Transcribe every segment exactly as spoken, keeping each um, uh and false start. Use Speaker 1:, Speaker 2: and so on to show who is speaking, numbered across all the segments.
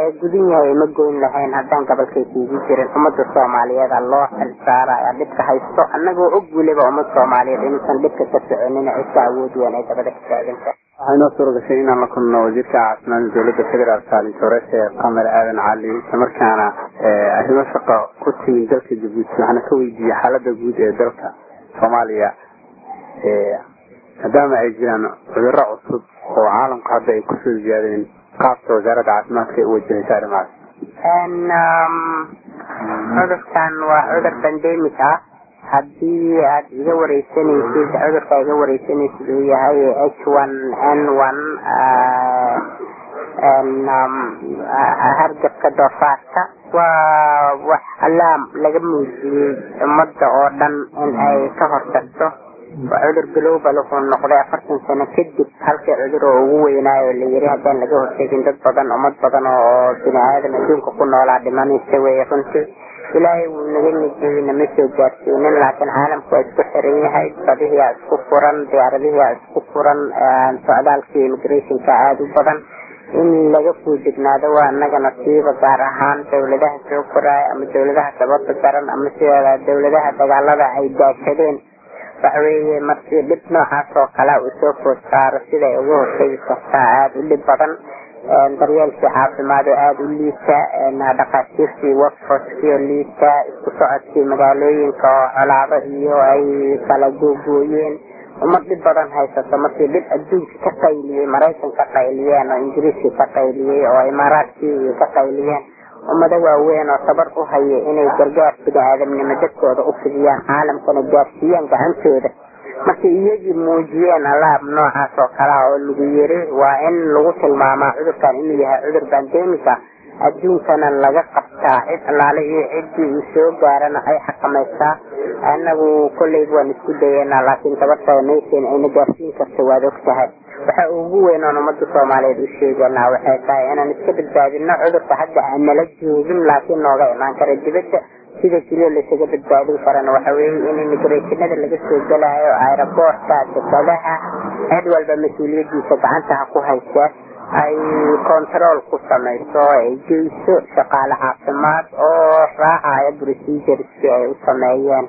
Speaker 1: gudin yahay ma goyn lahayn haddaan gobolkaysiigi jirin ummadda soomaaliyeed loo xilsaaraya dhibka haysto annagoo og weliba ummad soomaaliyeed inuusan dhibka ka soconin cidka awood weyn ay dabada ka taaganta
Speaker 2: waxay noo suura gashay inaan la kulno wasiirka caafimaadka dowladda federaalk saalin toorese qamar aadan cali islamarkaana arrimo shaqo ku timin dalka jabuuti waxaana ka weydiiyey xaaladda guud ee dalka soomaaliya maadaama ay jiraan cudurro cusub oo caalamku hadda ay kusoo ziyaadeen qaabka wasaaradda caafimaadka ay u wajahaysa arrimahaas
Speaker 1: cudurkan waa cudur bandemic ah haddii aad iga wareysanaysid cudurka iga wareysanaysid uu yahay h one n one hargabka doofaarka waa wax alaam laga muujiyey ummadda oo dhan in ay ka hortagto waa cudur global wuxuu noqday afartan sano kadib halkii cudur oo ugu weynaayo la yiri haddaan laga hortegin dad badan ummad badan oo bini aadan adduunka ku noolaa dhimanaysa weeye runtii ilaahay wuu naga nijiyey nama soo gaarsiinin laakiin caalamku waa isku xiran yahay badihiyaa isku furan diyaaradihiyaa isku furan socdaalkii immigrationka aada u badan in laga fuujignaado waa annaga nasiiba gaar ahaan dawladaha soo koraaya ama dawladaha sababta daran ama sida dawladaha dagaalada ay daashadeen waxweeye markii dhib noocaas oo kale uu soo food saaro siday uga hortegi kartaa aada u dhib badan daryeelkii caafimaad oo aada u liita dhakhaatiirtii workforcekii oo liita isku socodkii magaalooyinka oo colaado iyo ay kala googooyeen ummad dhib badan haysato markii dhib adduunka ka qayliyey maraykan ka qayliyeen oo ingiriiskii ka qayliyey oo imaaraadkii ka qayliyeen ummado waaweyn oo tabar u haya inay gargaar bini aadamnimo dadkooda u fidiyaan caalamkana gaarsiiyaan gacantooda markay iyagii muujiyeen alaab noocaas oo kala oo lagu yiri waa in lagu tilmaamaa cudurkan inuu yahay cudur bandemica adduunkana laga qabtaa cid allaale iyo ciddii uu soo gaarana ay xakamaysaa annagu kolleyba waan isku dayeynaa laakiin tabartada maysan ayna gaarsiin karta waad og tahay waxa ugu weyn oon ummadda soomaaliyeed u sheeganaa waxay tahay inaan iska badbaadino cudurka hadda aan nala joogin laakiin nooga imaan kara dibadda sida keliya laysaga badbaadin karana waxa weeye in immigrationada laga soo gelayo aeroboortka dekadaha cid walba mas-uuliyadiisa gacanta ha ku haysa ay control ku samayso ay geyso shaqaale caafimaad oo raacaya procedureski ay u sameeyeen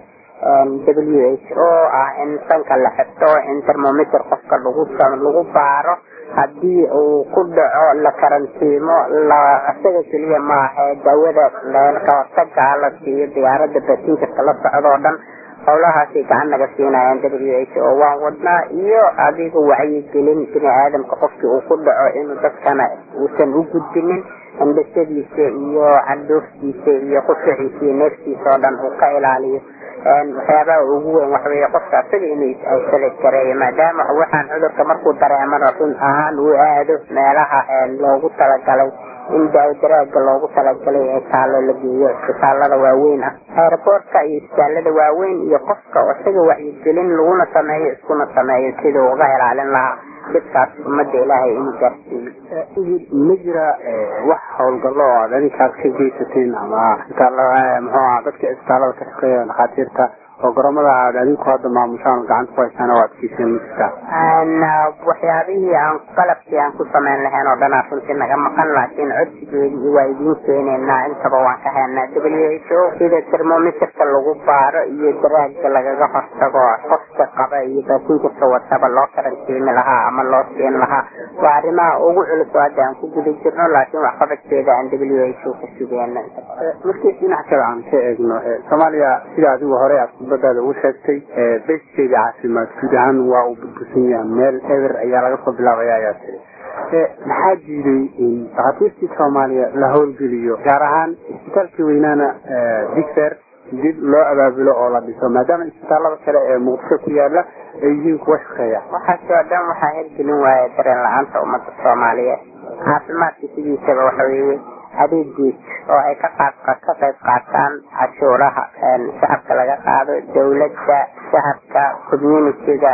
Speaker 1: w h o ah in sanka la xirto in thermometer qofka lagu lagu baaro haddii uu ku dhaco la karantiimo la isaga keliya maaha daawada kahortaga la siiyo diyaaradda basinkarka la socdo o dhan howlahaasay gacan naga siinayaan w h o waan wadnaa iyo adiga wacyigelin bini aadamka qofkii uu ku dhaco inuu dadkana uusan u gudbinin indhashadiisa iyo candhuuftiisa iyo qufaciisa iyo neeftiisa oo dhan uu ka ilaaliyo waxyaabaha ugu weyn waxaweeye qofka asaga inuu is-isolate gareeyo maadaama waxaan cudurka markuu dareemana run ahaan uu aado meelaha loogu talagalay in daawadaraaga loogu talagalay ee taalo la geeyo isbitaalada waaweyn ah aeroboortka iyo isbitaalada waaweyn iyo qofka oo isaga wacyigelin laguna sameeyo iskuna sameeyo siduu uga ilaalin lahaa dadkaas ummadda ilaahay inuu gaarsiiyo
Speaker 2: ma jira wax howlgallo oo aad adinkaas ka geysateen ama isbitaallada muxuu aha dadka isbitaallada ka shaqeeya dhakhaatiirta oo garoomada aad adinku hadda maamushaan gacanta ku haysaan oo aad kiiseen ma jirtaa
Speaker 1: waxyaabihii aan qalabkii aan ku samayn lahayn oo dhanaa runtii naga maqan laakiin codsigeedii waa idiin keenaynaa intaba waan ka haynaa w h o sida thermometerka lagu baaro iyo daraaga lagaga hortago qofka qaba iyo baasinkarka wataba loo karantiimi lahaa ama loo siin lahaa waa arrimaha ugu culus oo hadda aan ku guda jirno laakiin waxqabadkeeda aan w h o ka sugeyno
Speaker 2: markii dhinac kale aan ka eegno soomaaliya sida adigu hore aad khudbadaada ugu sheegtay beskeeda caafimaad guud ahaan waa uu burbursan yahay meel eber ayaa laga soo bilaabaya ayaa tiri maxaa diiday in dhakhaatiirtii soomaaliya la howlgeliyo gaar ahaan isbitaalkii weynaana digfer dib loo abaabulo oo la dhiso maadaama isbitaallada kale ee muqdisho ku yaala ay yihiin kuwa shaqeeya
Speaker 1: waxaasi oo dhan waxaa hirgelin waaya dareen la-aanta ummadda soomaaliyeed caafimaadka sidiisaba waxa weeye adeeg guud oo ay ka qaad ka qayb qaataan cashuuraha shacabka laga qaado dawladda shacabka communitiga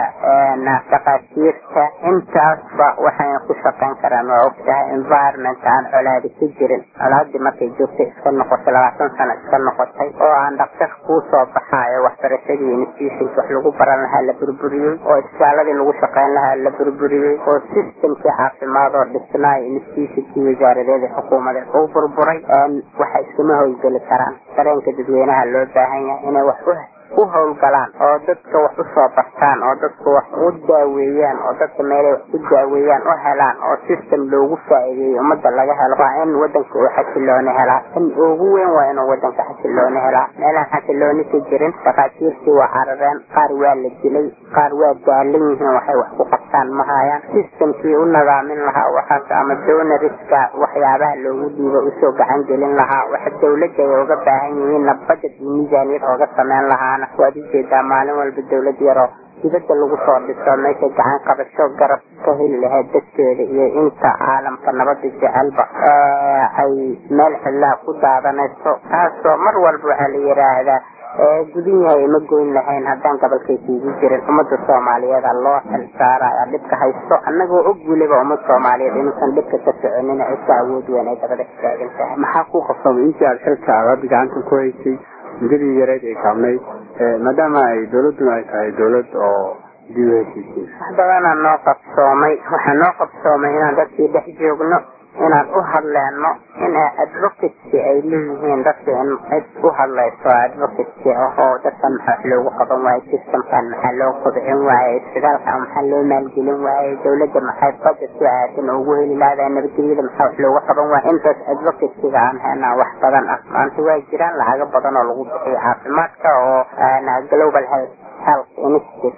Speaker 1: dhakhaatiirta intaasba waxay ku shaqayn karaan waa ogtahay environment aan colaadi ka jirin colaadii markay joogtay iska noqotay labaatan sano iska noqotay oo aan dhaktar kuu soo baxaayo waxbarashadii institutions wax lagu baran lahaa la burburiyey oo isbitaaladii lagu shaqayn lahaa la burburiyey oo systemkii caafimaad oo dhisnaayo institutionkii wasaaradeeda xukuumadeed u burburay waxa iskama howlgeli karaan dareenka dadweynaha loo baahan yahay inay wax u howlgalaan oo dadka wax u soo bartaan oo dadka wax u daaweeyaan oo dadka meelay wax u daaweeyaan oo helaan oo system loogu faa'iideeyo ummadda laga helo waa in wadanka uu xasilooni helaa in ugu weyn waa inuu wadanka xasilooni helaa meelaha xasilooni ka jirin dhaqaatiirtii waa carareen qaar waa la dilay qaar waa daalan yihiin waxay wax ku qabtaan ma hayaan systemkii u nadaamin lahaa waxaas ama donoriska waxyaabaha loogu dhiibo usoo gacan gelin lahaa waxa dawladda ay uga baahan yihiin budget iyo miisaaniyad ooga sameyn lahaa waad ujeedaa maalin walba dawlad yaroo dibadda lagu soo dhiso meesha gacan qabasho garab ka heli lahayd dadkeeda iyo inta caalamka nabada jecelba ay meel xillaa ku daadanayso taasoo mar walba waxaa la yidhaahdaa gudin yahay ma goyn lahayn haddaan gobolkaysiigu jirin ummadda soomaaliyeed loo xil saaraya dhibka haysto annagoo og weliba ummad soomaaliyeed inuusan dhibka ka soconin cidka awood weyn ay dabada istaagan tahay
Speaker 2: maxaa ku qabsamay intii aad xilka aad gacanta ku haysay mudadii yareed ay kaabnayd maadaama ay dawladuna ay tahay dawlad oo dib u heshiisay
Speaker 1: wax badanaa noo qabsoomay waxaa noo qabsoomay inaan dadkii dhex joogno inaan u hadleeno in advocacy ay leeyihiin dadka in cid u hadlayso advocacy oo dadka maxaa loogu qaban waaye systemkan maxaa loo kobcin waaye isbitaalka maxaa loo maalgelin waaye dawladda maxay budget u aadan ugu heli lahadaa nabadgelyada maxaa wax looga qaban waaye intaas advocacyga aan haynaa wax badan ah maanta waa jiraan lacago badan oo lagu bixiyo caafimaadka oo global health health initiative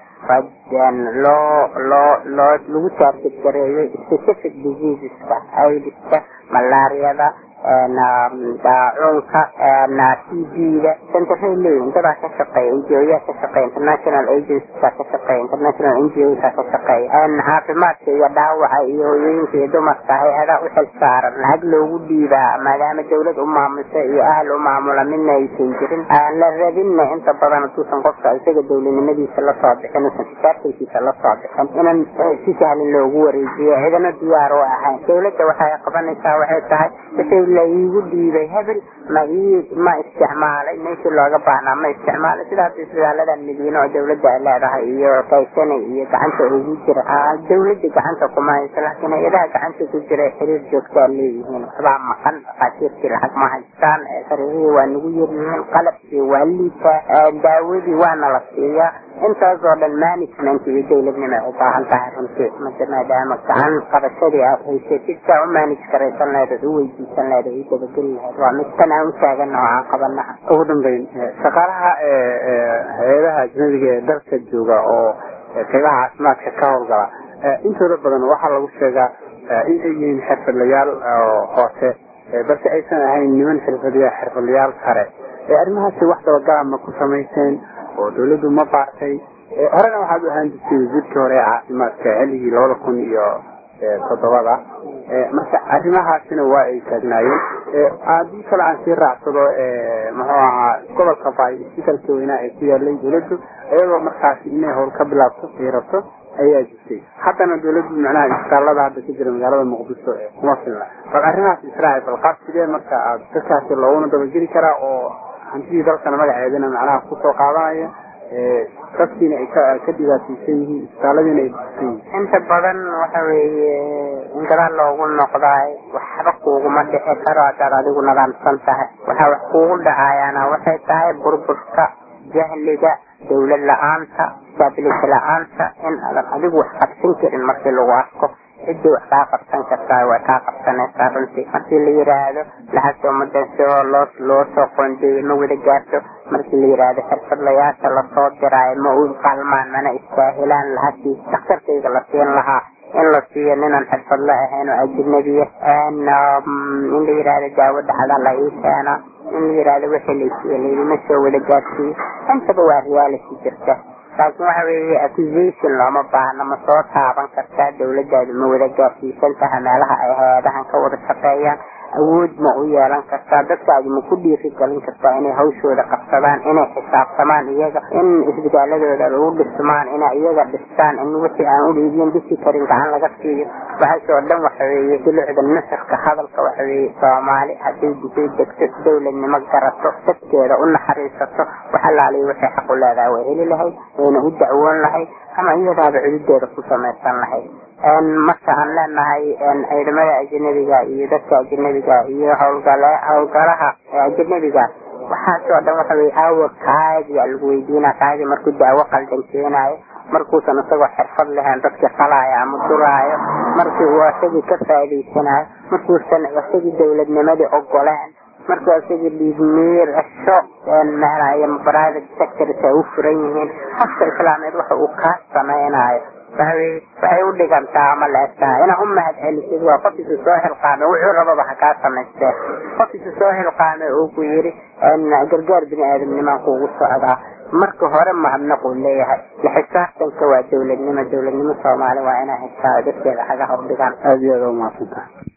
Speaker 1: loo loo loo lagu target gareeyay specific diseaseska aidiska malaariyada daacuunka t b-da centray leeyihin dadaa ka shaqeeya n g o-yaa ka shaqeeya international agencies-kaa ka shaqeeya international n g o-kaa ka shaqeeya caafimaadka iyo dhaawaca iyo hooyooyinka iyo dumarka hay-adaa u xil saaran lacag loogu dhiibaa maadaama dawlad u maamusa iyo ahal u maamula midna aysan jirin aan la rabinna inta badan haduusan qofka isaga dawladnimadiisa lasoo bixin usan xisaabtankiisa lasoo bixin inan si sahlan loogu wareejiyo cidana diyaar u ahayn dawladda waxay qabanaysaa waxay tahay wixii la iigu dhiibay hebel ma ii ma isticmaalay meeshii looga baahnaa ma isticmaalay sidaas isbitaaladan madiine oo dawladda ay leedahay iyo kaysana iyo gacanta ugu jira dawladda gacanta kuma hayso laakiin hay-adaha gacanta ku jira xiriir joogtaa leeyihiin waxbaa maqan dhaqaatiirtii lacag ma haystaan sariirihii waa nagu yaryihiin qalabkii waa liitaa daawadii waana la siiyaa intaas oo dhan management iyo dawladnimo ay u baahan tahay runtii maadaama gacan qabashadii aad haysatid saa u manage garaysan lahayd ood u weydiisan lahayd oo u dabageli lahayd waa mid tan aan u taagana oo aan qabanaha
Speaker 2: ugu dambeyn shaqaalaha hay-adaha ajnabiga ee dalka jooga oo qaybaha caafimaadka ka howlgala intooda badan waxaa lagu sheegaa in ay yihiin xirfadlayaal hoose balse aysan ahayn niman xirfadya xirfadlayaal sare arrimahaasi wax dabagala ma ku samayseen oo dawladdu ma baartay horena waxaad u ahaan jirtay wasiirkii hore ee caafimaadka xilligii labada kun iyo toddobada marka arrimahaasina waa ay taagnaayeen haddii kale aan sii raacsado muxuu ahaa gobolka baay isbitaalka weynaa ee ku yaalay dawladdu iyadoo markaasi inay howl ka bilaabto ay rabto ayaa jirtay haddana dawladdu macnaha isbitaalada hadda ka jira magaalada muqdisho ee kuma filna bal arrimahaas israaci bal qaab sidee marka aad dadkaasi looguna dabageli karaa oo hantidii dalkana magaceedana macnaha kusoo qaadanaya dadkiina ay ka dhibaataysan yihiin isbitaaladiina ay busan yihiin
Speaker 1: inta badan waxa weeye in gadaal loogu noqdaay waxba kuuguma dhici karo haddaad adigu nadaamsan tahay waxaa wax kuugu dhacayaana waxay tahay burburka jahliga dawlad la-aanta stability la-aanta in aadan adigu wax qabsan karin markii lagu arko ciddii wax kaa qabsan kartaa way kaa qabsanaysaa runtii markii la yidhaahdo lacagta ummadan soo loo loo soo qoondeeyey ma wada gaarto markii la yidhaahdo xirfadlayaasha lasoo diraayo ma u qalmaan mana istaahilaan lacagtii daktarkayga la siin lahaa in la siiyo ninaan xirfadla ahayn oo ajnabiya in la yidhaahdo daawo dhacda la ii keena in la yidhaahdo wixii laysiiye laydima soo wada gaarsiiyo intaba waa reality jirta laakiin waxa weeye accusation looma baahna ma soo taaban kartaa dawladdaadu ma wada gaarsiisan taha meelaha ay hay-adahan ka wada shaqeeyaan awood ma u yeelan kartaa dadkaadu ma ku dhiiri galin kartaa inay hawshooda qabsadaan inay xisaabtamaan iyaga in isbitaaladooda lagu dhismaan inay iyaga dhistaan in wixii aan u dhiibin dhisi karin gacan laga siiyo waxaasoo dhan waxa weeye dulucda nuxurka hadalka waxa weeye soomaali hadday disay degto dawladnimo garato dadkeeda u naxariisato wax allaaliyo waxay xaq u leedahay way heli lahayd wayna u dacwoon lahayd ama iyadaaba cududeeda ku samaysan lahayd ان مثلا لنا هي ان ciidamada ajnabiga iyo dadka ajnabiga iyo hawlgala hawlgalaha ajnabiga waxa soo dhan waxa ay aawo kaadi lagu weydiina kaadi markuu daawo qaldan keenayo markuu san isagoo xirfad lahayn dadka qalaya ama duraayo markii uu asagii ka faa'iideysanayo markuu san asagii dawladnimada ogolaan markuu asagii dhiigmiir asho een maaraya private sector ay u furan yihiin qofka islaameed waxa uu ka sameeynayo waxay u dhigantaa ama leedahay ina u mahad celisid waa qofkii soo xilqaamay wuxuu rabaa waxa ka sameystay qofkii soo xilqaamay oo ku yiri in gargaar bini aadamnimo kugu socda marka hore mahadnaq uu leeyahay la xisaabtanka waa dawladnimo dawladnimo Soomaali waa inay xisaab dadkeeda xaga hor dhigaan
Speaker 2: aad iyo aad u mahadsantahay